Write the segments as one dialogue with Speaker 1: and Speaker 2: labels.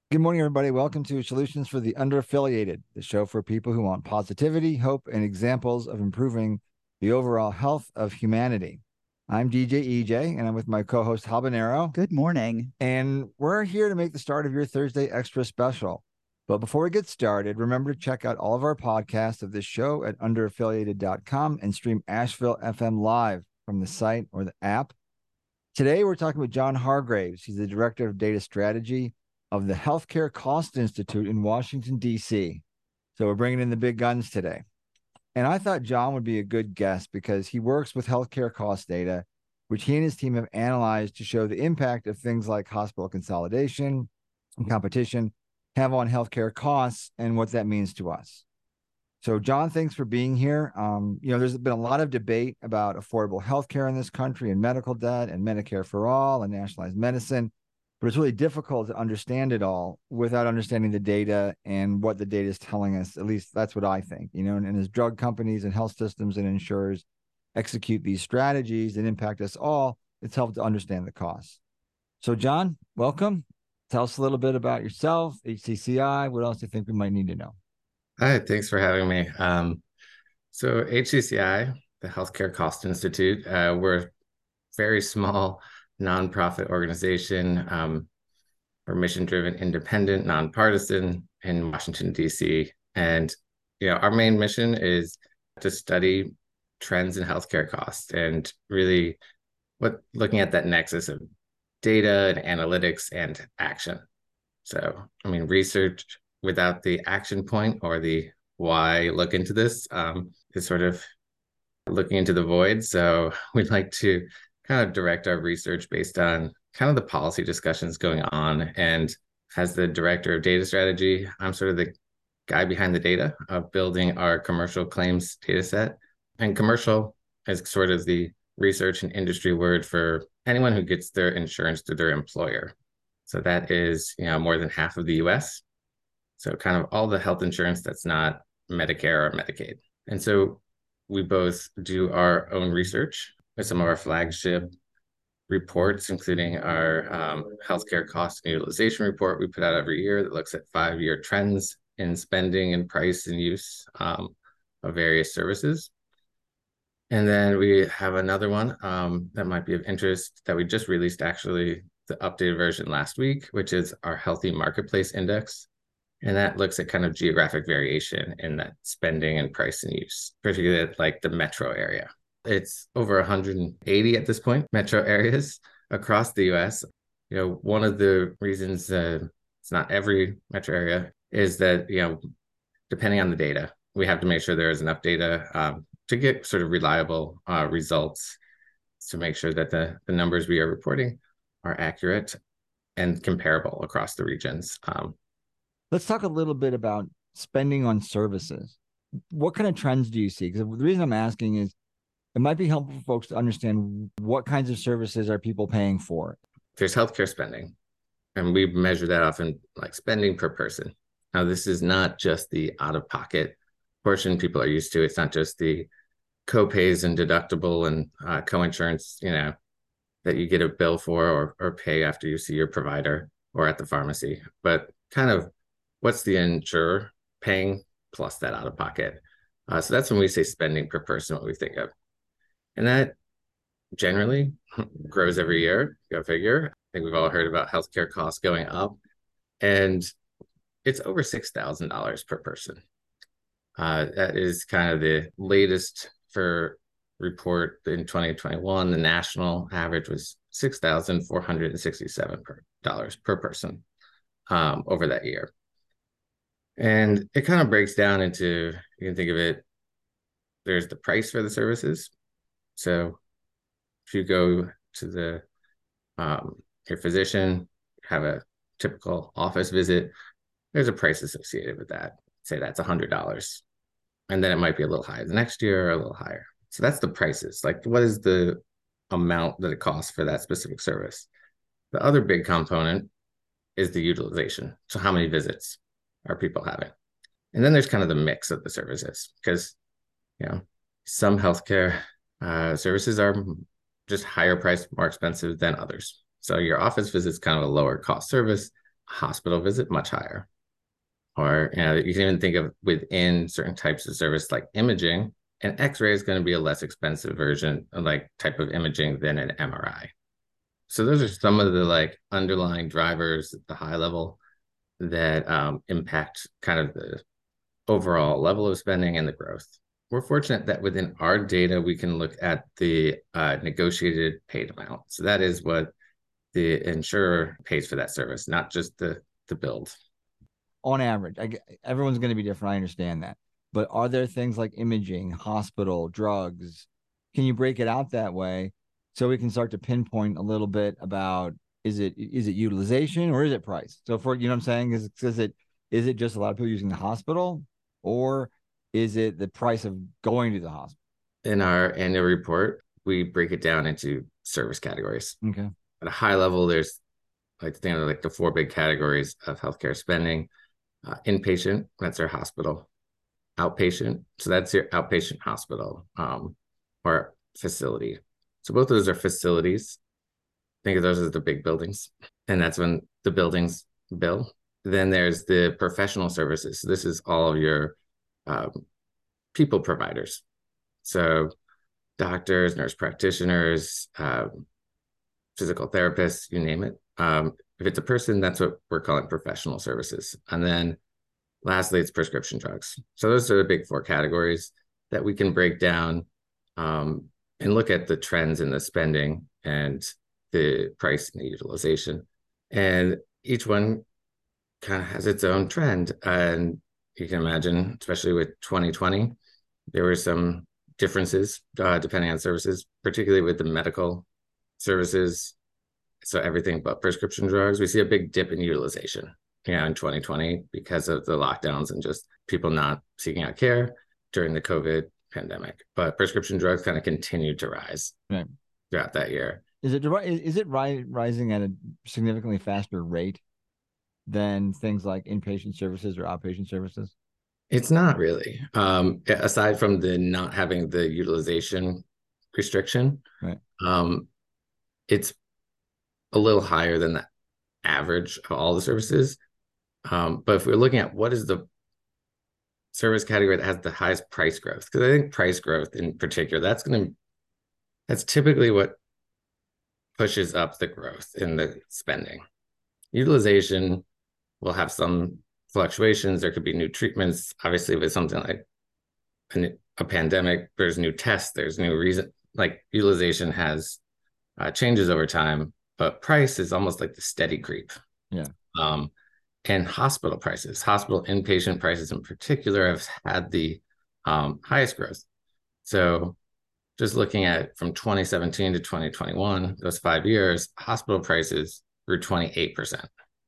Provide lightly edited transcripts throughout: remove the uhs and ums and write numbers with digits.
Speaker 1: Good morning, everybody. Welcome to Solutions for the Underaffiliated, the show for people who want positivity, hope, and examples of improving the overall health of humanity. I'm DJ EJ, and I'm with my co-host Habanero,
Speaker 2: Good morning.
Speaker 1: and we're here to make the start of your Thursday extra special. But before we get started, remember to check out all of our podcasts of this show at underaffiliated.com and stream Asheville FM live from the site or the app. Today, we're talking with John Hargraves. He's the Director of Data Strategy of the Healthcare Cost Institute in Washington, D.C. So we're bringing in the big guns today. And I thought John would be a good guest because he works with healthcare cost data, which he and his team have analyzed to show the impact of things like hospital consolidation and competition have on healthcare costs and what that means to us. So, John, thanks for being here. There's been a lot of debate about affordable healthcare in this country and medical debt and Medicare for all and nationalized medicine, but it's really difficult to understand it all without understanding the data and what the data is telling us. At least that's what I think, and as drug companies and health systems and insurers execute these strategies that impact us all, it's helped to understand the costs. So, John, welcome. Tell us a little bit about yourself, HCCI. What else do you think we might need to know?
Speaker 3: Hi, thanks for having me. So HCCI, the Healthcare Cost Institute, we're a very small nonprofit organization. We're mission-driven, independent, nonpartisan in Washington, D.C. And our main mission is to study trends in healthcare costs and really looking at that nexus of data and analytics and action. So, research without the action point or the why look into this is sort of looking into the void. So we'd like to kind of direct our research based on kind of the policy discussions going on. And as the director of data strategy, I'm sort of the guy behind the data of building our commercial claims data set. And commercial is sort of the research and industry word for anyone who gets their insurance through their employer. So that is, more than half of the US. So kind of all the health insurance that's not Medicare or Medicaid. And so we both do our own research with some of our flagship reports, including our healthcare cost and utilization report we put out every year that looks at 5-year trends in spending and price and use of various services. And then we have another one that might be of interest that we just released, actually, the updated version last week, which is our Healthy Marketplace Index. And that looks at kind of geographic variation in that spending and price and use, particularly at like the metro area. It's over 180 at this point, metro areas across the US. One of the reasons it's not every metro area is that, depending on the data, we have to make sure there is enough data to get sort of reliable results to make sure that the numbers we are reporting are accurate and comparable across the regions.
Speaker 1: Let's talk a little bit about spending on services. What kind of trends do you see? Because the reason I'm asking is it might be helpful for folks to understand what kinds of services are people paying for.
Speaker 3: There's healthcare spending, and we measure that often like spending per person. Now, this is not just the out-of-pocket portion people are used to. It's not just the co-pays and deductible and co-insurance, that you get a bill for or pay after you see your provider or at the pharmacy, but kind of what's the insurer paying plus that out of pocket. So that's when we say spending per person, what we think of. And that generally grows every year, go figure. I think we've all heard about healthcare costs going up, and it's over $6,000 per person. That is kind of the latest for report in 2021. The national average was $6,467 per person over that year. And it kind of breaks down into, you can think of it, there's the price for the services. So if you go to your physician, have a typical office visit, there's a price associated with that. Say that's $100. And then it might be a little higher the next year or a little higher. So that's the prices. Like, what is the amount that it costs for that specific service? The other big component is the utilization. So how many visits are people having? And then there's kind of the mix of the services, because some healthcare services are just higher priced, more expensive than others. So your office visit is kind of a lower cost service. hospital visit, much higher. Or, you can even think of within certain types of service like imaging, an X-ray is going to be a less expensive version of like type of imaging than an MRI. So those are some of the like underlying drivers at the high level that impact kind of the overall level of spending and the growth. We're fortunate that within our data, we can look at the negotiated paid amount. So that is what the insurer pays for that service, not just the billed.
Speaker 1: On average, everyone's going to be different. I understand that. But are there things like imaging, hospital, drugs? Can you break it out that way so we can start to pinpoint a little bit about is it utilization or is it price? So for you know what I'm saying is it just a lot of people using the hospital or is it the price of going to the hospital?
Speaker 3: In our annual report, we break it down into service categories.
Speaker 1: Okay.
Speaker 3: At a high level, there's like the four big categories of healthcare spending. Inpatient, that's our hospital. Outpatient, so that's your outpatient hospital or facility. So both of those are facilities. Think of those as the big buildings, and that's when the buildings bill. Then there's the professional services. So this is all of your people providers. So doctors, nurse practitioners, physical therapists, you name it. If it's a person, that's what we're calling professional services. And then lastly, it's prescription drugs. So those are the big four categories that we can break down and look at the trends in the spending and the price and the utilization. And each one kind of has its own trend. And you can imagine, especially with 2020, there were some differences depending on services, particularly with the medical services. So everything but prescription drugs, we see a big dip in utilization in 2020 because of the lockdowns and just people not seeking out care during the COVID pandemic. But prescription drugs kind of continued to rise throughout that year.
Speaker 1: Is it rising at a significantly faster rate than things like inpatient services or outpatient services?
Speaker 3: It's not really. Aside from the not having the utilization restriction,
Speaker 1: right.
Speaker 3: It's a little higher than the average of all the services. But if we're looking at what is the service category that has the highest price growth, because I think price growth in particular, that's typically what pushes up the growth in the spending. Utilization will have some fluctuations. There could be new treatments. Obviously, with something like a pandemic, there's new tests, there's new reason. Like utilization has changes over time, but price is almost like the steady creep.
Speaker 1: Yeah.
Speaker 3: And hospital prices, hospital inpatient prices in particular, have had the highest growth. So just looking at from 2017 to 2021, those 5 years, hospital prices grew 28%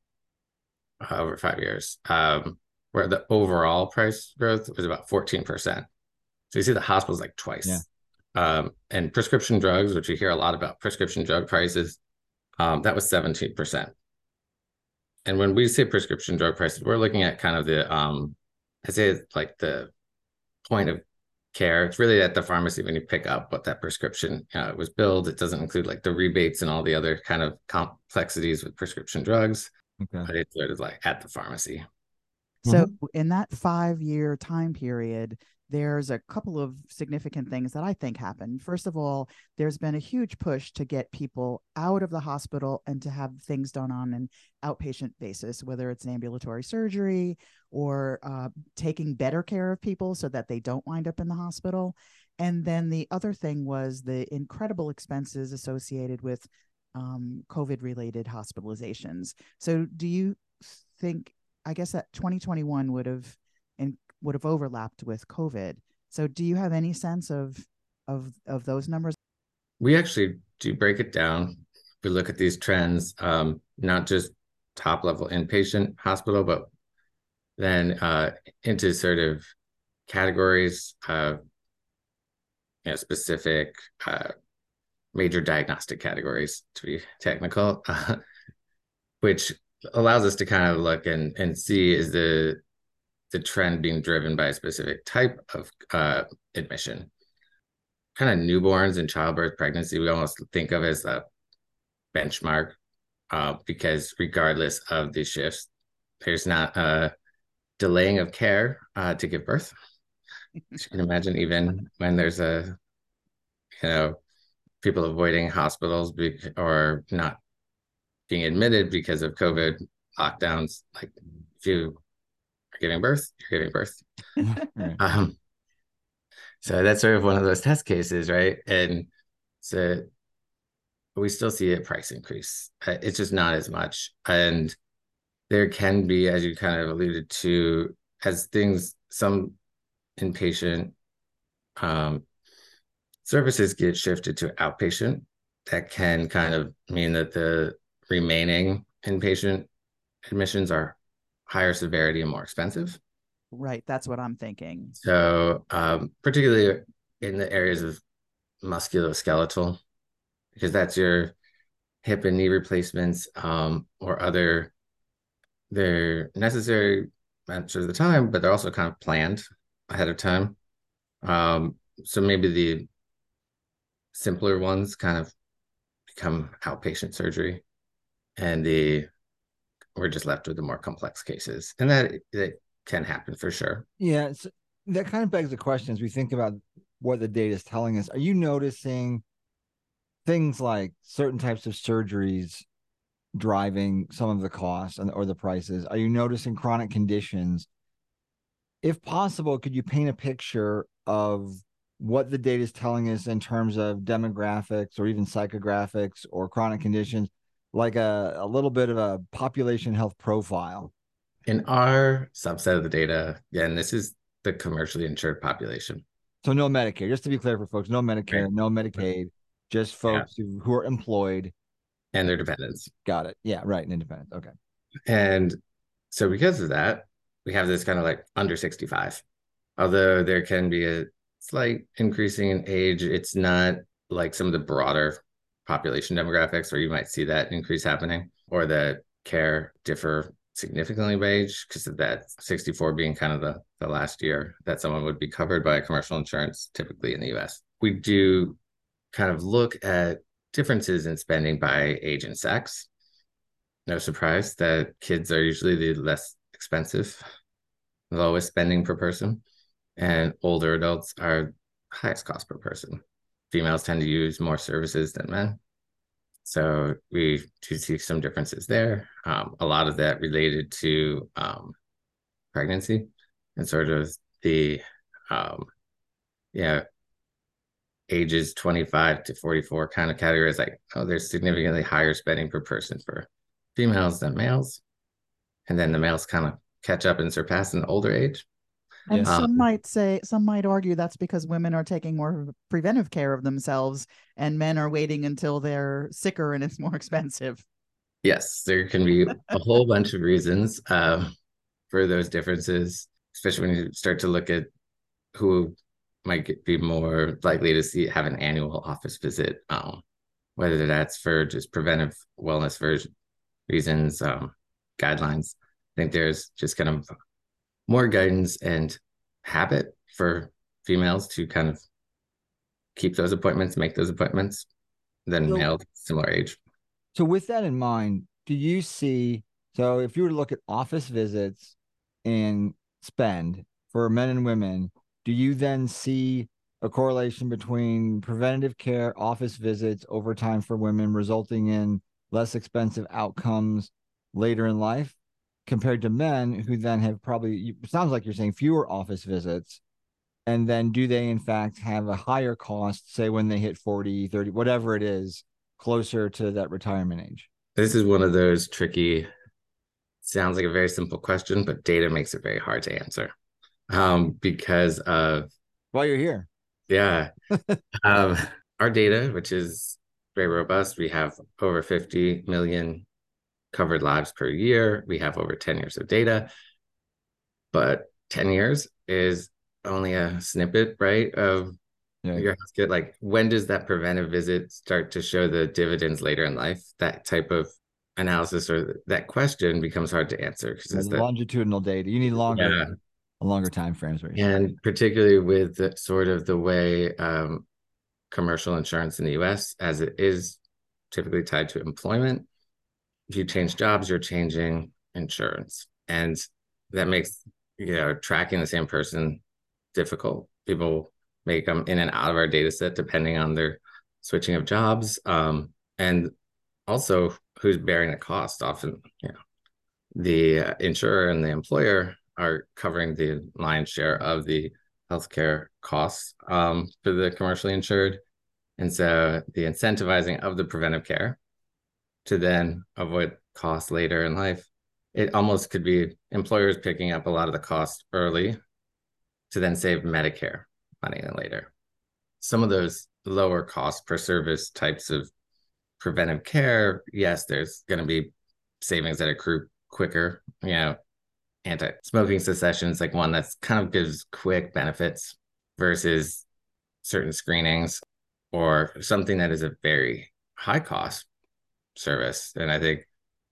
Speaker 3: over 5 years, where the overall price growth was about 14%. So you see the hospitals like twice. Yeah. And prescription drugs, which you hear a lot about prescription drug prices, that was 17%. And when we say prescription drug prices, we're looking at kind of the, I say like the point of care. It's really at the pharmacy when you pick up what that prescription was billed. It doesn't include like the rebates and all the other kind of complexities with prescription drugs. Okay. But it's sort of like at the pharmacy.
Speaker 2: So in that 5-year time period, there's a couple of significant things that I think happened. First of all, there's been a huge push to get people out of the hospital and to have things done on an outpatient basis, whether it's an ambulatory surgery or taking better care of people so that they don't wind up in the hospital. And then the other thing was the incredible expenses associated with COVID-related hospitalizations. So do you think, I guess that 2021 would have overlapped with COVID. So do you have any sense of those numbers?
Speaker 3: We actually do break it down. We look at these trends, not just top level inpatient hospital, but then into sort of categories of specific major diagnostic categories, to be technical, which allows us to kind of look and see is the trend being driven by a specific type of admission. Kind of newborns and childbirth pregnancy, we almost think of as a benchmark because regardless of the shifts, there's not a delaying of care to give birth. As you can imagine, even when there's people avoiding hospitals or not being admitted because of COVID lockdowns, like if you are giving birth, you're giving birth.
Speaker 1: Right.
Speaker 3: So that's sort of one of those test cases, right? And so we still see a price increase. It's just not as much. And there can be, as you kind of alluded to, some inpatient services get shifted to outpatient. That can kind of mean that the remaining inpatient admissions are higher severity and more expensive.
Speaker 2: Right. That's what I'm thinking.
Speaker 3: So, particularly in the areas of musculoskeletal, because that's your hip and knee replacements, or other, they're necessary much of the time, but they're also kind of planned ahead of time. So maybe the simpler ones kind of become outpatient surgery, and we're just left with the more complex cases, and that can happen for sure.
Speaker 1: Yeah, that kind of begs the question as we think about what the data is telling us. Are you noticing things like certain types of surgeries driving some of the costs or the prices? Are you noticing chronic conditions? If possible, could you paint a picture of what the data is telling us in terms of demographics or even psychographics or chronic conditions, like a little bit of a population health profile?
Speaker 3: In our subset of the data, again, this is the commercially insured population.
Speaker 1: So no Medicare, just to be clear for folks, no Medicare, right. No Medicaid, just folks who are employed.
Speaker 3: And their dependents.
Speaker 1: Got it. Yeah, right. And independent. Okay.
Speaker 3: And so because of that, we have this kind of like under 65. Although there can be a slight increasing in age, it's not like some of the broader population demographics where you might see that increase happening, or the care differ significantly by age, because of that 64 being kind of the last year that someone would be covered by commercial insurance, typically in the US. We do kind of look at differences in spending by age and sex. No surprise that kids are usually the less expensive, lowest spending per person, and older adults are highest cost per person. Females tend to use more services than men. So we do see some differences there. A lot of that related to pregnancy and sort of the ages 25 to 44 kind of categories, like, oh, there's significantly higher spending per person for females than males. And then the males kind of catch up and surpass in the older age.
Speaker 2: And some might argue that's because women are taking more preventive care of themselves and men are waiting until they're sicker and it's more expensive.
Speaker 3: Yes, there can be a whole bunch of reasons for those differences, especially when you start to look at who might be more likely to have an annual office visit, whether that's for just preventive wellness reasons, guidelines. I think there's just kind of more guidance and habit for females to kind of keep those appointments, make those appointments, than males similar age.
Speaker 1: So with that in mind, do you see, so if you were to look at office visits and spend for men and women, do you then see a correlation between preventative care, office visits over time for women, resulting in less expensive outcomes later in life, compared to men who then have probably, it sounds like you're saying, fewer office visits? And then do they in fact have a higher cost, say when they hit 40, 30, whatever it is, closer to that retirement age?
Speaker 3: This is one of those tricky, sounds like a very simple question, but data makes it very hard to answer, because of...
Speaker 1: Well, you're here.
Speaker 3: Yeah. Our data, which is very robust, we have over 50 million covered lives per year. We have over 10 years of data, but 10 years is only a snippet, right, of your healthcare. Like, when does that preventive visit start to show the dividends later in life? That type of analysis or that question becomes hard to answer, because it's
Speaker 1: longitudinal data. You need longer time frames.
Speaker 3: And particularly with the way commercial insurance in the US, as it is typically tied to employment, if you change jobs, you're changing insurance. And that makes, tracking the same person difficult. People may come in and out of our data set depending on their switching of jobs. And also who's bearing the cost. Often, the insurer and the employer are covering the lion's share of the healthcare costs for the commercially insured. And so the incentivizing of the preventive care to then avoid costs later in life, it almost could be employers picking up a lot of the cost early to then save Medicare money later. Some of those lower cost per service types of preventive care, yes, there's going to be savings that accrue quicker. Anti-smoking cessation is like one that's kind of gives quick benefits versus certain screenings or something that is a very high cost service. And I think,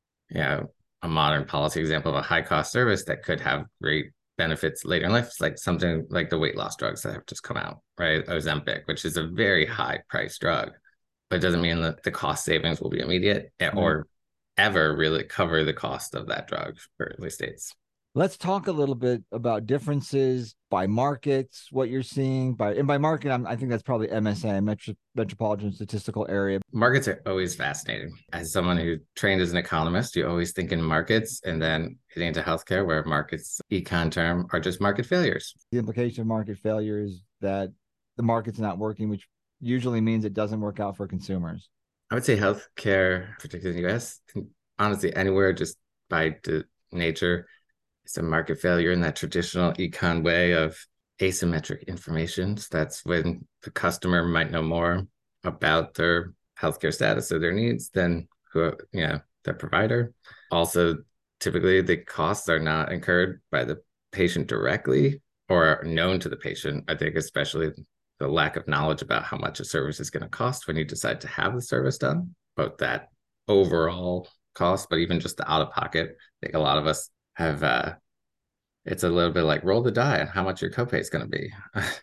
Speaker 3: a modern policy example of a high cost service that could have great benefits later in life is like something like the weight loss drugs that have just come out, right? Ozempic, which is a very high price drug, but it doesn't mean that the cost savings will be immediate or ever really cover the cost of that drug for early states.
Speaker 1: Let's talk a little bit about differences by markets, what you're seeing by market. I think that's probably MSA, Metropolitan Statistical Area.
Speaker 3: Markets are always fascinating. As someone who trained as an economist, you always think in markets, and then getting into healthcare where markets, econ term, are just market failures.
Speaker 1: The implication of market failure is that the market's not working, which usually means it doesn't work out for consumers.
Speaker 3: I would say healthcare, particularly in the US, honestly, anywhere just by nature, it's a market failure in that traditional econ way of asymmetric information. So that's when the customer might know more about their healthcare status or their needs than the provider. Also, typically the costs are not incurred by the patient directly or known to the patient. I think especially the lack of knowledge about how much a service is going to cost when you decide to have the service done, both that overall cost, but even just the out-of-pocket. I think a lot of us have, it's a little bit like roll the die on how much your copay is going to be.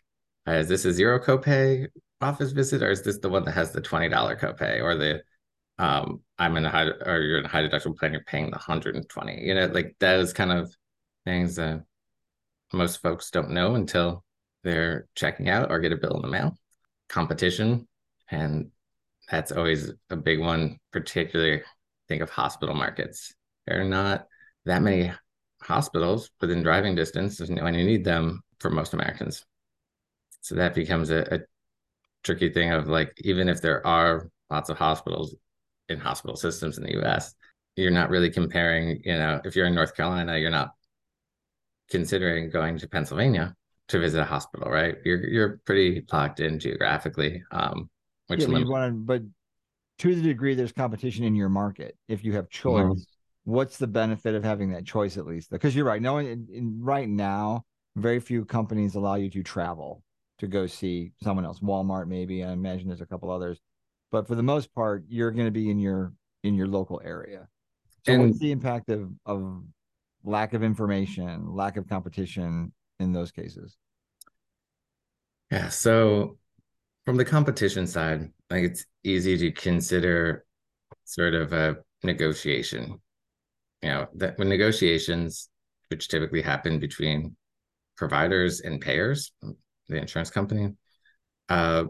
Speaker 3: Is this a zero copay office visit, or is this the one that has the $20 copay, or the you're in a high deductible plan, you're paying the $120? Like those kind of things that most folks don't know until they're checking out or get a bill in the mail. Competition, and that's always a big one, particularly think of hospital markets. There are not that many hospitals within driving distance when you need them for most Americans. So that becomes a tricky thing of like, even if there are lots of hospitals in hospital systems in the US, you're not really comparing, if you're in North Carolina, you're not considering going to Pennsylvania to visit a hospital, right? You're pretty locked in geographically, but
Speaker 1: to the degree there's competition in your market, if you have choice, what's the benefit of having that choice at least? Because you're right. Right now, very few companies allow you to travel to go see someone else. Walmart, maybe. I imagine there's a couple others, but for the most part, you're going to be in your local area. So what's the impact of lack of information, lack of competition in those cases?
Speaker 3: Yeah. So from the competition side, like it's easy to consider sort of a negotiation. That when negotiations, which typically happen between providers and payers, the insurance company, they're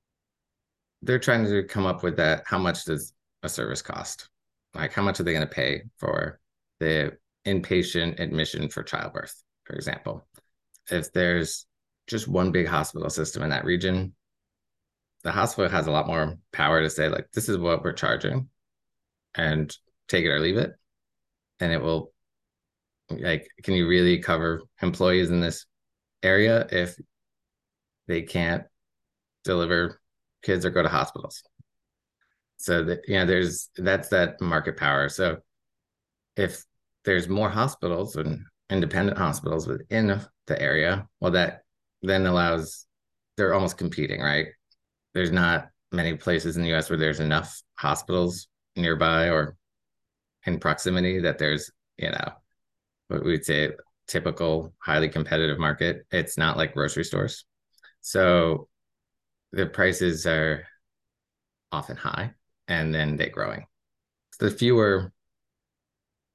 Speaker 3: trying to come up with that. How much does a service cost? Like how much are they going to pay for the inpatient admission for childbirth, for example? If there's just one big hospital system in that region, the hospital has a lot more power to say, like, this is what we're charging and take it or leave it. And it will, like, can you really cover employees in this area if they can't deliver kids or go to hospitals? So that's that market power. So if there's more hospitals and independent hospitals within the area, well, that then allows, they're almost competing, right? There's not many places in the US where there's enough hospitals nearby or in proximity that there's, what we'd say typical highly competitive market. It's not like grocery stores. So the prices are often high and then they're growing. The fewer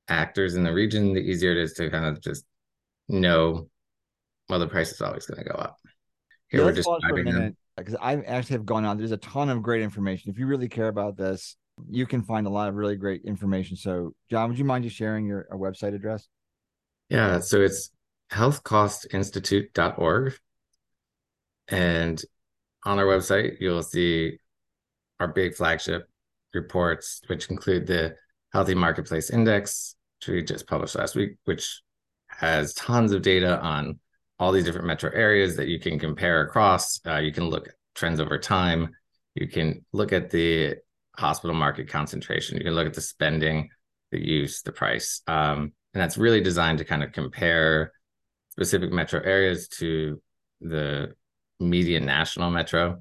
Speaker 3: actors in the region, the easier it is to kind of just know, well, the price is always going to go up. Here
Speaker 1: Yeah,
Speaker 3: we're
Speaker 1: let's pause for a
Speaker 3: describing them.
Speaker 1: minute because I actually have gone on. There's a ton of great information. If you really care about this, you can find a lot of really great information. So, John, would you mind just sharing your website address?
Speaker 3: Yeah, so it's healthcostinstitute.org. And on our website, you'll see our big flagship reports, which include the Healthy Marketplace Index, which we just published last week, which has tons of data on all these different metro areas that you can compare across. You can look at trends over time. You can look at the hospital market concentration. You can look at the spending, the use, the price. And that's really designed to kind of compare specific metro areas to the median national metro.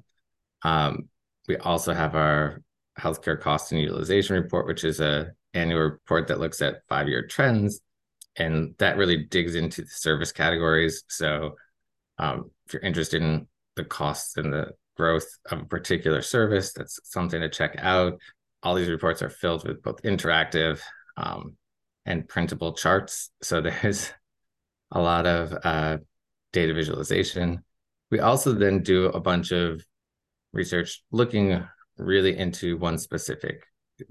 Speaker 3: We also have our healthcare cost and utilization report, which is an annual report that looks at 5-year trends, and that really digs into the service categories. So if you're interested in the costs and the growth of a particular service, that's something to check out. All these reports are filled with both interactive and printable charts. So there's a lot of data visualization. We also then do a bunch of research looking really into one specific,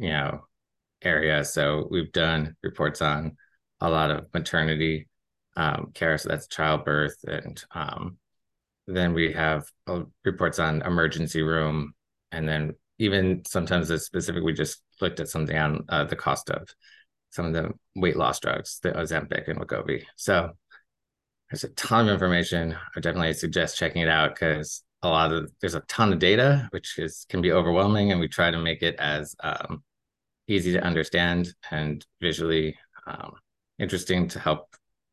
Speaker 3: area. So we've done reports on a lot of maternity care, so that's childbirth, and then we have reports on emergency room, and then even sometimes it's specific. We just looked at something on the cost of some of the weight loss drugs, the Ozempic and Wegovy. So there's a ton of information. I definitely suggest checking it out because there's a ton of data, which can be overwhelming, and we try to make it as easy to understand and visually interesting to help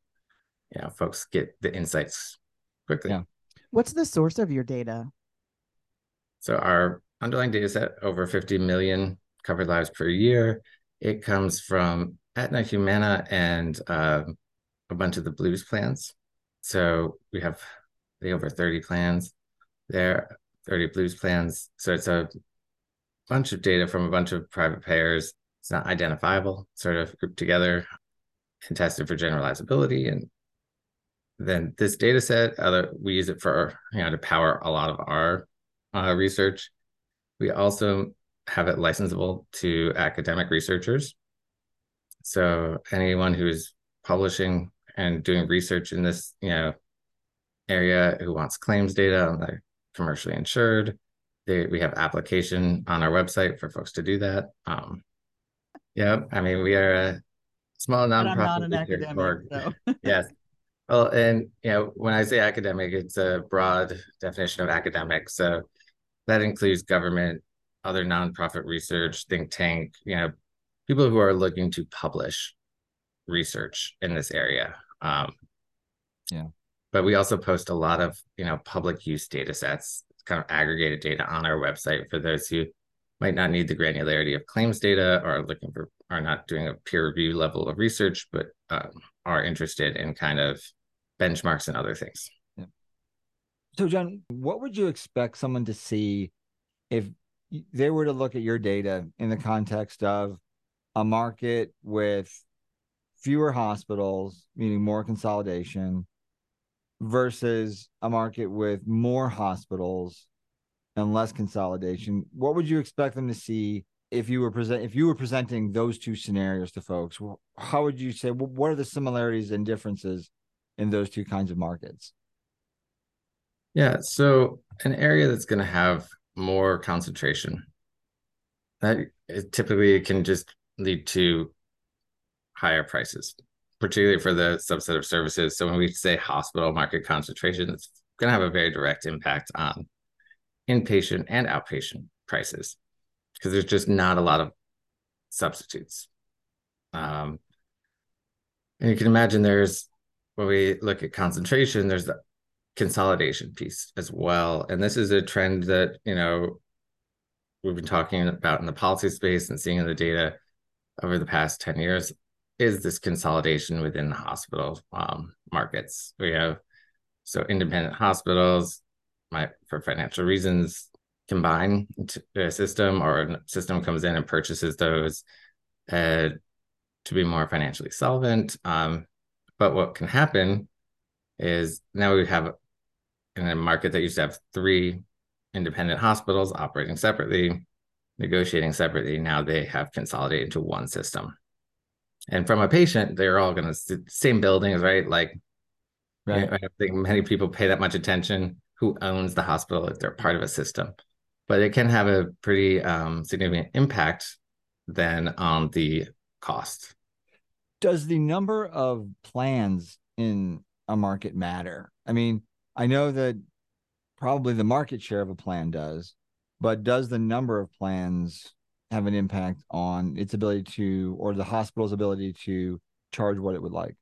Speaker 3: folks get the insights quickly.
Speaker 1: Yeah.
Speaker 2: What's the source of your data?
Speaker 3: So our underlying data set, over 50 million covered lives per year. It comes from Aetna, Humana, and a bunch of the Blues plans. So we have over 30 plans there, 30 Blues plans. So it's a bunch of data from a bunch of private payers. It's not identifiable, sort of grouped together and tested for generalizability. And then this data set, we use it for, to power a lot of our research. We also have it licensable to academic researchers. So anyone who's publishing and doing research in this, area who wants claims data on the commercially insured, we have application on our website for folks to do that. Yeah, I mean, we are a small nonprofit.
Speaker 2: I'm not an academic, so.
Speaker 3: Yes. Well, and when I say academic, it's a broad definition of academic. So that includes government, other nonprofit research, think tank, people who are looking to publish research in this area.
Speaker 1: Yeah.
Speaker 3: But we also post a lot of, public use data sets, kind of aggregated data on our website for those who might not need the granularity of claims data or are not doing a peer review level of research, but are interested in kind of benchmarks and other things.
Speaker 1: Yeah. So, John, what would you expect someone to see if they were to look at your data in the context of a market with fewer hospitals, meaning more consolidation, versus a market with more hospitals and less consolidation? What would you expect them to see if you were presenting those two scenarios to folks? How would you say, what are the similarities and differences in those two kinds of markets?
Speaker 3: Yeah, so an area that's going to have more concentration, that typically can just lead to higher prices, particularly for the subset of services. So when we say hospital market concentration, it's going to have a very direct impact on inpatient and outpatient prices because there's just not a lot of substitutes. And you can imagine when we look at concentration, there's the consolidation piece as well. And this is a trend that, we've been talking about in the policy space and seeing in the data over the past 10 years is this consolidation within the hospital markets. We have independent hospitals might, for financial reasons, combine into a system, or a system comes in and purchases those. to be more financially solvent. But what can happen is now we have in a market that used to have 3 independent hospitals operating separately, negotiating separately. Now they have consolidated into one system. And from a patient, they're all going to same buildings, right? Like,
Speaker 1: Right.
Speaker 3: I don't think many people pay that much attention who owns the hospital if they're part of a system, but it can have a pretty significant impact then on the cost.
Speaker 1: Does the number of plans in a market matter? I mean, I know that probably the market share of a plan does, but does the number of plans have an impact on its ability to, or the hospital's ability to charge what it would like?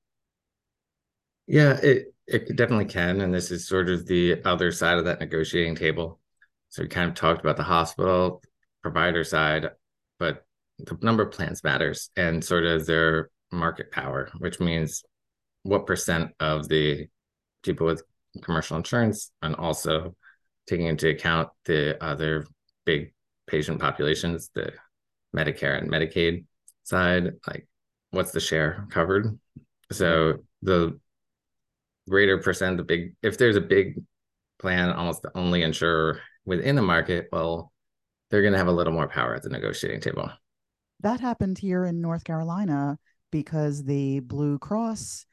Speaker 3: Yeah, it definitely can. And this is sort of the other side of that negotiating table. So we kind of talked about the hospital provider side, but the number of plans matters and sort of their market power, which means what percent of the people with commercial insurance, and also taking into account the other big patient populations, the Medicare and Medicaid side, like what's the share covered? So the greater percent, if there's a big plan, almost the only insurer within the market, well, they're going to have a little more power at the negotiating table.
Speaker 2: That happened here in North Carolina because the Blue Cross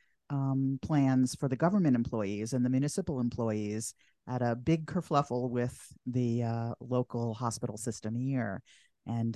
Speaker 2: plans for the government employees and the municipal employees had a big kerfluffle with the local hospital system here. And,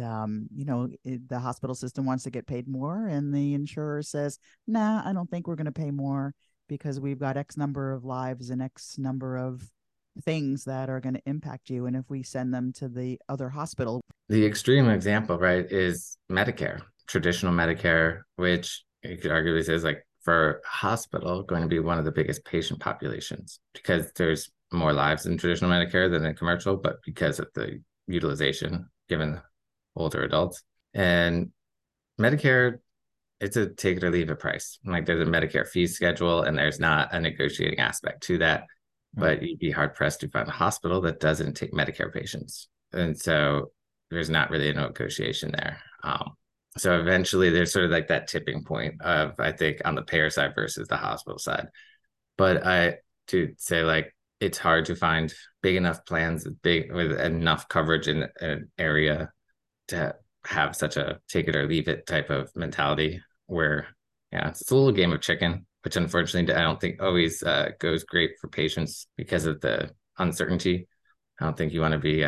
Speaker 2: the hospital system wants to get paid more, and the insurer says, nah, I don't think we're going to pay more because we've got X number of lives and X number of things that are going to impact you. And if we send them to the other hospital.
Speaker 3: The extreme example, right, is Medicare, traditional Medicare, which you could arguably say is like for a hospital going to be one of the biggest patient populations because there's more lives in traditional Medicare than in commercial, but because of the utilization given older adults. And Medicare, it's a take it or leave it price. Like there's a Medicare fee schedule and there's not a negotiating aspect to that. But you'd be hard pressed to find a hospital that doesn't take Medicare patients. And so there's not really a negotiation there. So eventually there's sort of like that tipping point of, I think, on the payer side versus the hospital side. But to say like, it's hard to find big enough plans with enough coverage in an area to have such a take it or leave it type of mentality where, yeah, it's a little game of chicken, which unfortunately I don't think always goes great for patients because of the uncertainty. I don't think you want to be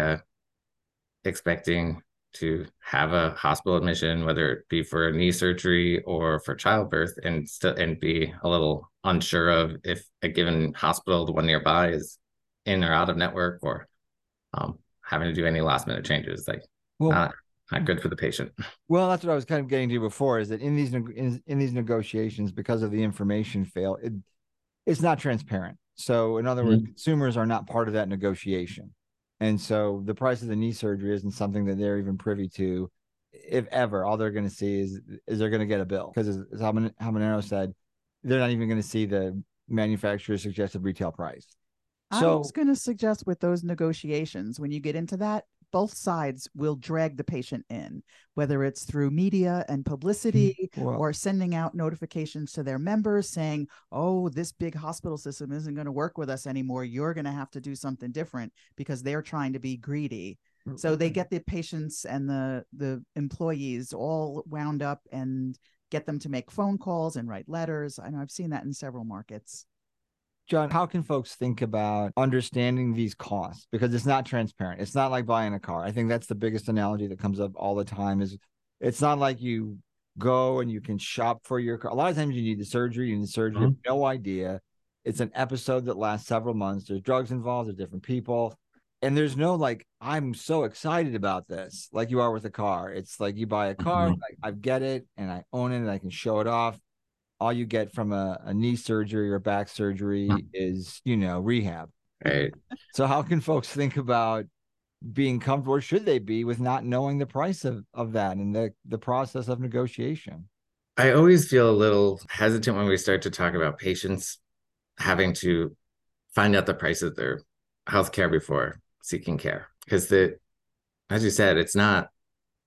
Speaker 3: expecting to have a hospital admission, whether it be for a knee surgery or for childbirth, and be a little unsure of if a given hospital, the one nearby, is in or out of network, or having to do any last minute changes. Like, not good for the patient.
Speaker 1: Well, that's what I was kind of getting to before, is that in these negotiations, because of the information fail, it's not transparent. So in other words, consumers are not part of that negotiation. And so the price of the knee surgery isn't something that they're even privy to. If ever, all they're going to see is they're going to get a bill, because as Habanero said, they're not even going to see the manufacturer's suggested retail price. So
Speaker 2: I was going to suggest with those negotiations, when you get into that, both sides will drag the patient in, whether it's through media and publicity or sending out notifications to their members saying, oh, this big hospital system isn't going to work with us anymore. You're going to have to do something different, because they're trying to be greedy. So they get the patients and the employees all wound up and get them to make phone calls and write letters. I know I've seen that in several markets.
Speaker 1: John, how can folks think about understanding these costs? Because it's not transparent. It's not like buying a car. I think that's the biggest analogy that comes up all the time. Is it's not like you go and you can shop for your car. A lot of times you need the surgery. You have no idea. It's an episode that lasts several months. There's drugs involved. There's different people. And there's no like, I'm so excited about this, like you are with a car. It's like you buy a car, like, I get it, and I own it, and I can show it off. All you get from a knee surgery or back surgery is, rehab.
Speaker 3: Right.
Speaker 1: So how can folks think about being comfortable, or should they be, with not knowing the price of that and the process of negotiation?
Speaker 3: I always feel a little hesitant when we start to talk about patients having to find out the price of their healthcare before seeking care, because as you said, it's not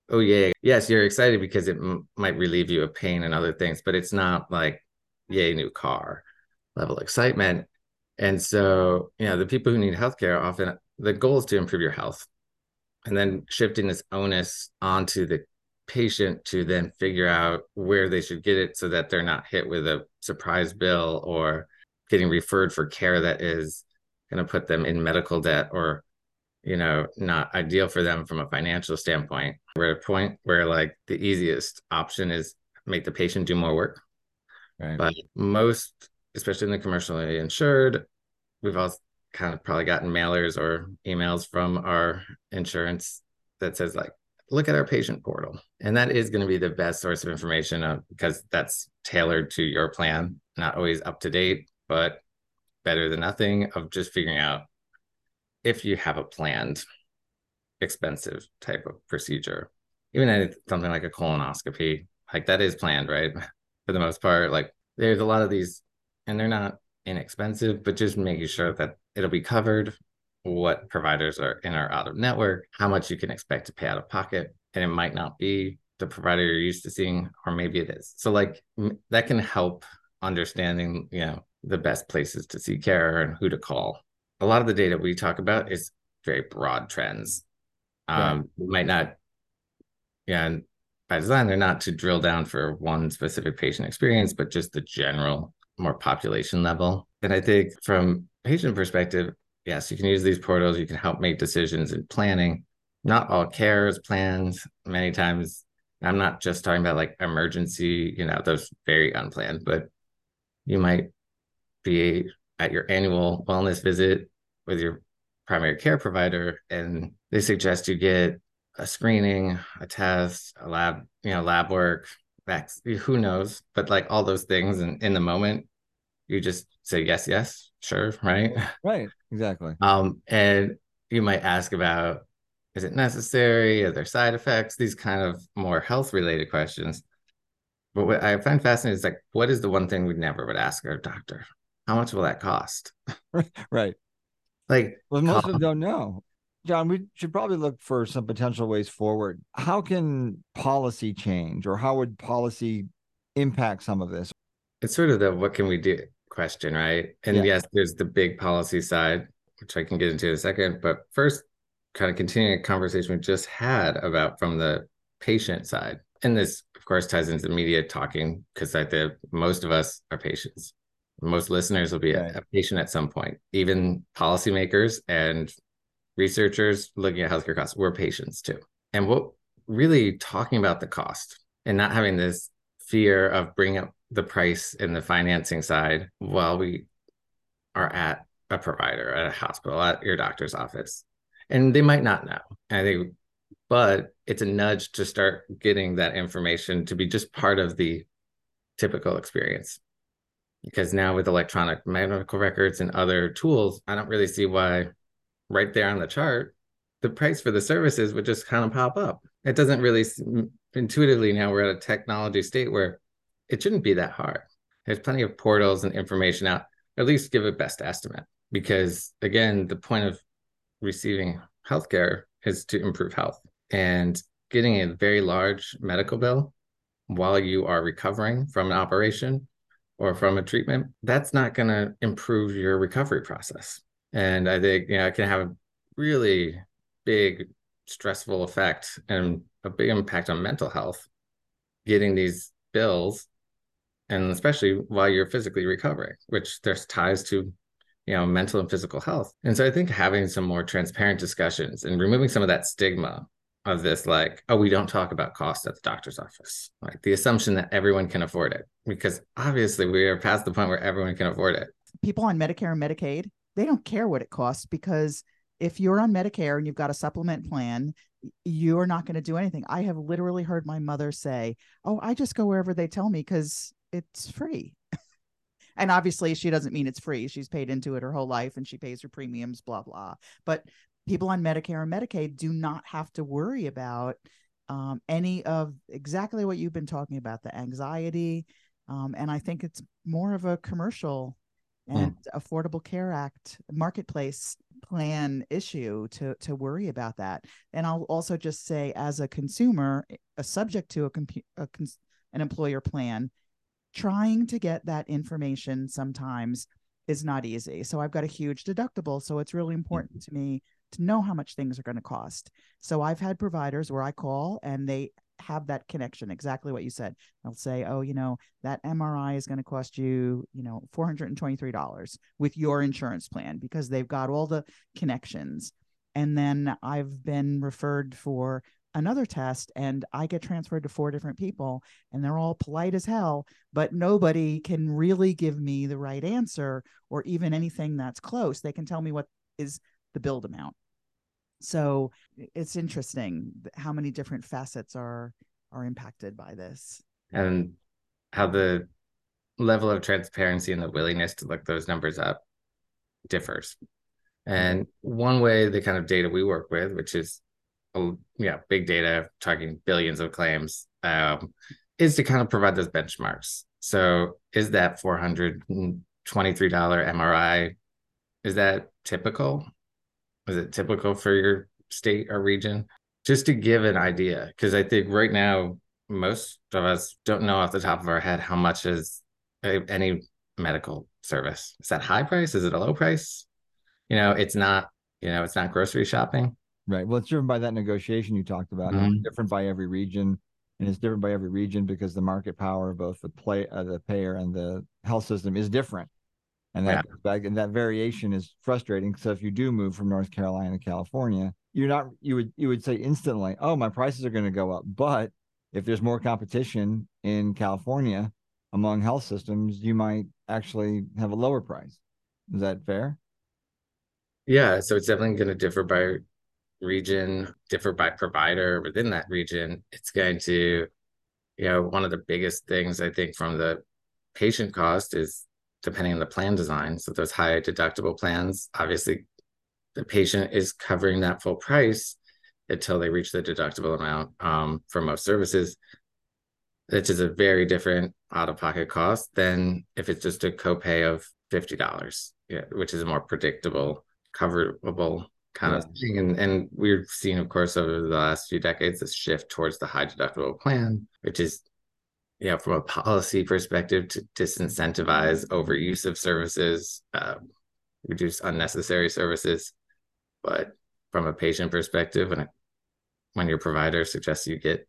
Speaker 3: Oh yeah. Yes, you're excited because it might relieve you of pain and other things, but it's not like yay, new car level excitement. And so, the people who need healthcare often the goal is to improve your health, and then shifting this onus onto the patient to then figure out where they should get it so that they're not hit with a surprise bill or getting referred for care that is going to put them in medical debt or not ideal for them from a financial standpoint. We're at a point where like the easiest option is make the patient do more work.
Speaker 1: Right.
Speaker 3: But most, especially in the commercially insured, we've all kind of probably gotten mailers or emails from our insurance that says like, look at our patient portal. And that is going to be the best source of information because that's tailored to your plan, not always up to date, but better than nothing of just figuring out if you have a planned expensive type of procedure. Even something like a colonoscopy, like that is planned, right? For the most part, like there's a lot of these, and they're not inexpensive, but just making sure that it'll be covered, what providers are in or out of network, how much you can expect to pay out of pocket. And it might not be the provider you're used to seeing, or maybe it is. So like that can help understanding, the best places to seek care and who to call. A lot of the data we talk about is very broad trends.
Speaker 1: Right.
Speaker 3: We might not, and by design, they're not to drill down for one specific patient experience, but just the general, more population level. And I think from patient perspective, yes, you can use these portals, you can help make decisions in planning. Not all care is planned. Many times, I'm not just talking about like emergency, those very unplanned, but you might be at your annual wellness visit with your primary care provider, and they suggest you get a screening, a test, a lab work, who knows, but like all those things. And in the moment, you just say, yes, sure. Right.
Speaker 1: Right. Exactly.
Speaker 3: And you might ask about, is it necessary? Are there side effects? These kind of more health related questions. But what I find fascinating is like, what is the one thing we never would ask our doctor? How much will that cost?
Speaker 1: Right.
Speaker 3: Like,
Speaker 1: Well, most of them don't know. John, we should probably look for some potential ways forward. How can policy change, or how would policy impact some of this?
Speaker 3: it's sort of the what can we do question, right? And
Speaker 1: Yeah.
Speaker 3: yes, there's the big policy side, which I can get into in a second. But first, kind of continuing a conversation we just had about from the patient side. And this, of course, ties into the media talking because I think most of us are patients. Most listeners will be
Speaker 1: Right.
Speaker 3: a patient at some point. Even policymakers and researchers looking at healthcare costs, we're patients too. And what really talking about the cost and not having this fear of bringing up the price and the financing side while we are at a provider, at a hospital, at your doctor's office. And they might not know. I think, but it's a nudge to start getting that information to be just part of the typical experience. Because now with electronic medical records and other tools, I don't really see why right there on the chart, the price for the services would just kind of pop up. It doesn't really intuitively, now we're at a technology state where it shouldn't be that hard. There's plenty of portals and information out, at least give a best estimate. Because again, the point of receiving healthcare is to improve health. And getting a very large medical bill while you are recovering from an operation or from a treatment, that's not going to improve your recovery process. And I think, it can have a really big stressful effect and a big impact on mental health, getting these bills, and especially while you're physically recovering, which there's ties to, mental and physical health. And so I think having some more transparent discussions and removing some of that stigma of this, like, oh, we don't talk about cost at the doctor's office, like the assumption that everyone can afford it, because obviously we are past the point where everyone can afford it.
Speaker 2: People on Medicare and Medicaid, they don't care what it costs, because if you're on Medicare and you've got a supplement plan, you're not going to do anything. I have literally heard my mother say, oh, I just go wherever they tell me because it's free. And obviously she doesn't mean it's free. She's paid into it her whole life and she pays her premiums, blah, blah. But people on Medicare and Medicaid do not have to worry about any of exactly what you've been talking about, the anxiety. And I think it's more of a commercial and Affordable Care Act marketplace plan issue to worry about that. And I'll also just say, as a consumer, a subject to an employer plan, trying to get that information sometimes is not easy. So I've got a huge deductible, so it's really important to me to know how much things are going to cost. So I've had providers where I call and they have that connection, exactly what you said. They'll say, oh, that MRI is going to cost you, $423 with your insurance plan, because they've got all the connections. And then I've been referred for another test and I get transferred to 4 different people and they're all polite as hell, but nobody can really give me the right answer or even anything that's close. They can tell me what is the billed amount. So it's interesting how many different facets are impacted by this.
Speaker 3: And how the level of transparency and the willingness to look those numbers up differs. And one way, the kind of data we work with, which is big data, talking billions of claims, is to kind of provide those benchmarks. So is that $423 MRI, is that typical? Is it typical for your state or region? Just to give an idea, because I think right now, most of us don't know off the top of our head how much is any medical service. Is that high price? Is it a low price? It's not grocery shopping.
Speaker 1: Right. Well, it's driven by that negotiation you talked about. Mm-hmm. It's different by every region, and it's different by every region because the market power of both the payer and the health system is different. And that goes back, and that variation is frustrating. So if you do move from North Carolina to California, you would say instantly, oh, my prices are going to go up. But if there's more competition in California among health systems, you might actually have a lower price. Is that fair?
Speaker 3: Yeah. So it's definitely going to differ by region, differ by provider within that region. It's going to, one of the biggest things I think from the patient cost is depending on the plan design. So those high deductible plans, obviously the patient is covering that full price until they reach the deductible amount for most services. Which is a very different out-of-pocket cost than if it's just a copay of $50, which is a more predictable, coverable kind of thing. And we've seen, of course, over the last few decades, this shift towards the high deductible plan, which is, from a policy perspective, to disincentivize overuse of services, reduce unnecessary services. But from a patient perspective, when your provider suggests you get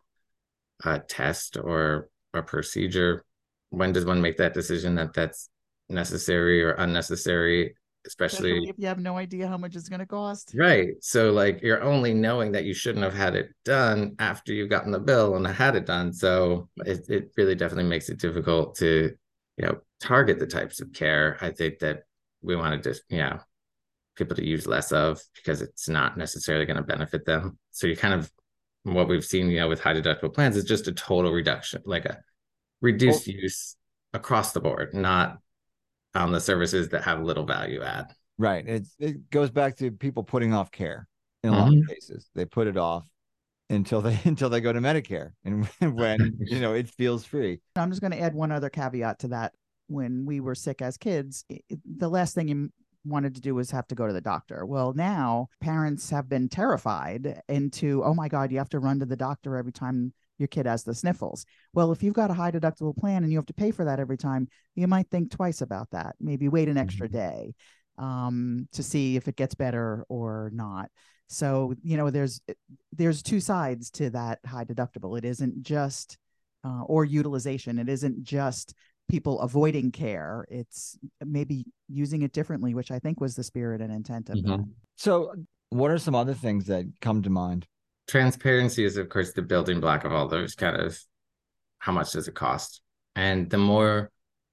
Speaker 3: a test or a procedure, when does one make that decision that that's necessary or unnecessary? Especially
Speaker 2: if you have no idea how much it's going to cost.
Speaker 3: Right. So you're only knowing that you shouldn't have had it done after you've gotten the bill and had it done. So it really definitely makes it difficult to, target the types of care I think that we want to just, people to use less of, because it's not necessarily going to benefit them. So you kind of, what we've seen, with high deductible plans is just a total reduction, like a reduced use across the board, not on the services that have little value add.
Speaker 1: Right. It goes back to people putting off care in a lot of cases. They put it off until they go to Medicare, and when it feels free.
Speaker 2: I'm just going to add one other caveat to that. When we were sick as kids, the last thing you wanted to do was have to go to the doctor. Well, now parents have been terrified into, oh my God, you have to run to the doctor every time your kid has the sniffles. Well, if you've got a high deductible plan and you have to pay for that every time, you might think twice about that. Maybe wait an extra day to see if it gets better or not. So, there's 2 sides to that high deductible. It isn't just, or utilization. It isn't just people avoiding care. It's maybe using it differently, which I think was the spirit and intent of that.
Speaker 1: So what are some other things that come to mind?
Speaker 3: Transparency is, of course, the building block of all those kind of, how much does it cost? And the more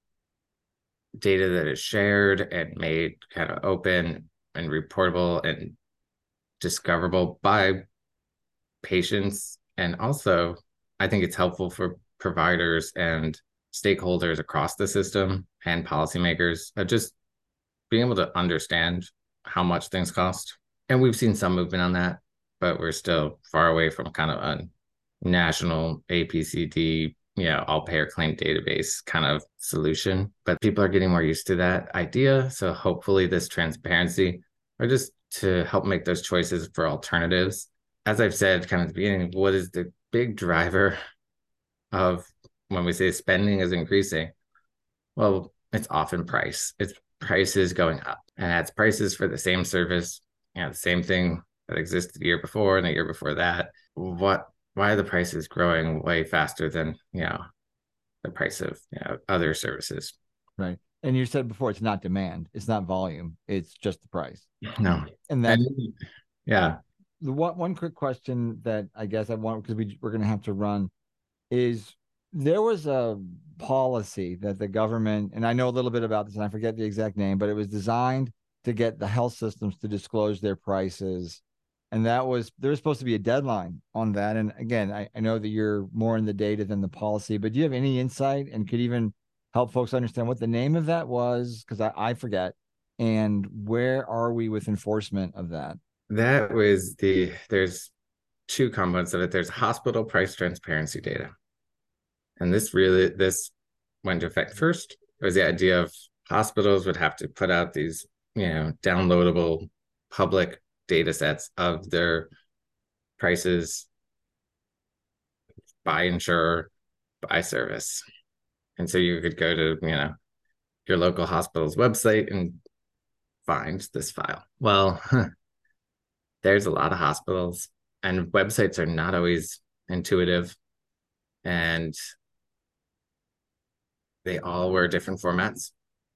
Speaker 3: data that is shared and made kind of open and reportable and discoverable by patients, and also I think it's helpful for providers and stakeholders across the system and policymakers of just being able to understand how much things cost. And we've seen some movement on that, but we're still far away from kind of a national APCD, all payer claim database kind of solution. But people are getting more used to that idea. So hopefully this transparency, or just to help make those choices for alternatives. As I've said kind of at the beginning, what is the big driver of when we say spending is increasing? Well, it's often price. It's prices going up, and that's prices for the same service, the same thing that existed the year before and the year before that. Why are the prices growing way faster than, the price of, other services?
Speaker 1: Right. And you said before, it's not demand, it's not volume, it's just the price.
Speaker 3: No.
Speaker 1: And that,
Speaker 3: yeah.
Speaker 1: The one quick question that I guess I want, because we're going to have to run, is there was a policy that the government, and I know a little bit about this and I forget the exact name, but it was designed to get the health systems to disclose their prices. And there was supposed to be a deadline on that. And again, I know that you're more in the data than the policy, but do you have any insight and could even help folks understand what the name of that was? Because I forget. And where are we with enforcement of that?
Speaker 3: That was there's two components of it. There's hospital price transparency data. And this went into effect first. It was the idea of hospitals would have to put out these, downloadable public data sets of their prices by insurer, by service. And so you could go to, your local hospital's website and find this file. Well, there's a lot of hospitals and websites are not always intuitive, and they all were different formats.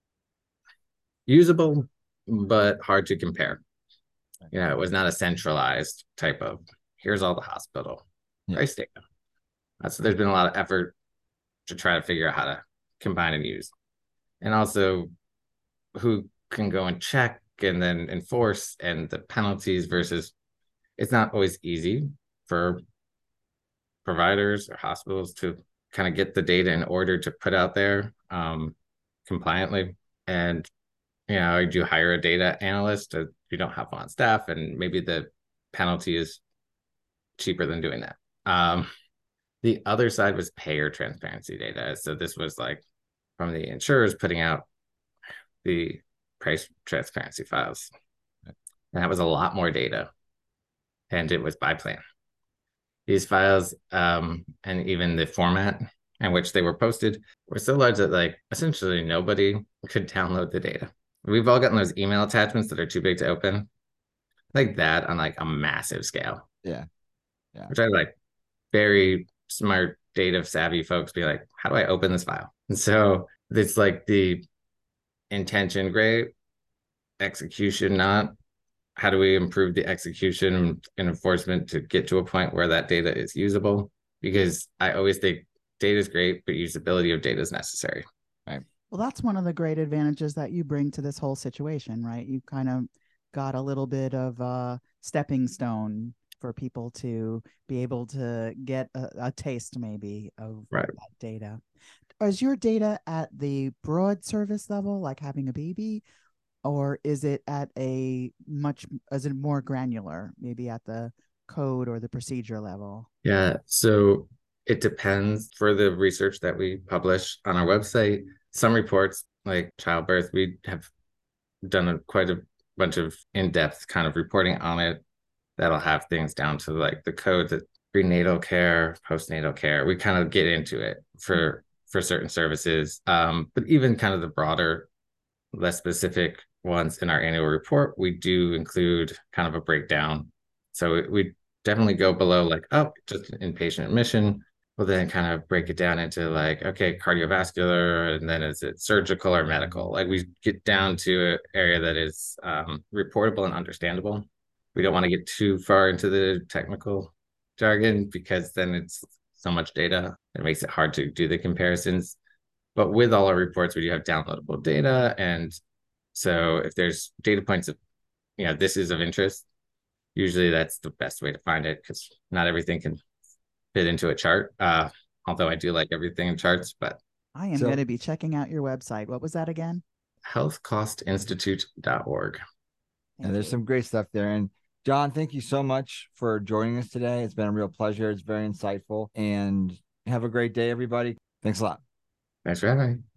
Speaker 3: Usable, but hard to compare. It was not a centralized type of, here's all the hospital price data. So there's been a lot of effort to try to figure out how to combine and use. And also who can go and check and then enforce, and the penalties versus, it's not always easy for providers or hospitals to kind of get the data in order to put out there compliantly. And, you hire a data analyst, you don't have one on staff, and maybe the penalty is cheaper than doing that. The other side was payer transparency data. So this was like from the insurers putting out the price transparency files. And that was a lot more data. And it was by plan. These files and even the format in which they were posted were so large that essentially nobody could download the data. We've all gotten those email attachments that are too big to open, like that on a massive scale.
Speaker 1: Yeah.
Speaker 3: Which I very smart data savvy folks be like, how do I open this file? And so it's the intention great, execution not. How do we improve the execution and enforcement to get to a point where that data is usable? Because I always think data is great, but usability of data is necessary. Right.
Speaker 2: Well, that's one of the great advantages that you bring to this whole situation, right? You kind of got a little bit of a stepping stone for people to be able to get a taste maybe of that data. Is your data at the broad service level, like having a baby, or is it at is it more granular, maybe at the code or the procedure level?
Speaker 3: Yeah, so it depends. For the research that we publish on our website, some reports like childbirth, we have done quite a bunch of in-depth kind of reporting on it that'll have things down to the code, that prenatal care, postnatal care. We kind of get into it for certain services. But even kind of the broader, less specific ones in our annual report, we do include kind of a breakdown. So we definitely go below just an inpatient admission. We'll then kind of break it down into okay, cardiovascular, and then is it surgical or medical? We get down to an area that is reportable and understandable. We don't want to get too far into the technical jargon, because then it's so much data, it makes it hard to do the comparisons. But with all our reports, we do have downloadable data. And so if there's data points of, this is of interest, usually that's the best way to find it, because not everything can fit into a chart. Although I do like everything in charts, but
Speaker 2: I am going to be checking out your website. What was that again?
Speaker 3: healthcostinstitute.org.
Speaker 1: And there's some great stuff there. And John, thank you so much for joining us today. It's been a real pleasure. It's very insightful, and have a great day, everybody. Thanks a lot.
Speaker 3: Thanks for having me.